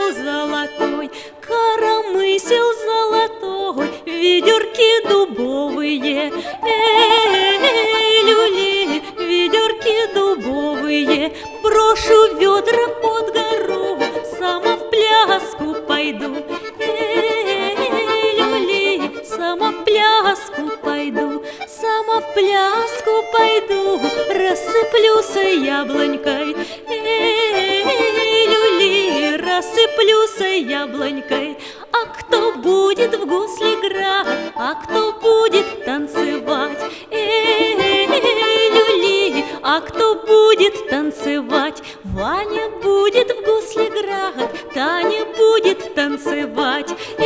золотой, коромысел золотой, ведерки дубовые, люли, ведерки дубовые. Брошу ведра под гору, сама в пляску пойду, люли, сама в пляску пойду, сама в пляску пойду, рассыплюсь яблонькой, люли, рассыплюсь яблонькой. А кто будет в гусле играть, а кто будет танцевать, люли, а кто будет танцевать? Ваня будет в гусле играть, Таня будет танцевать.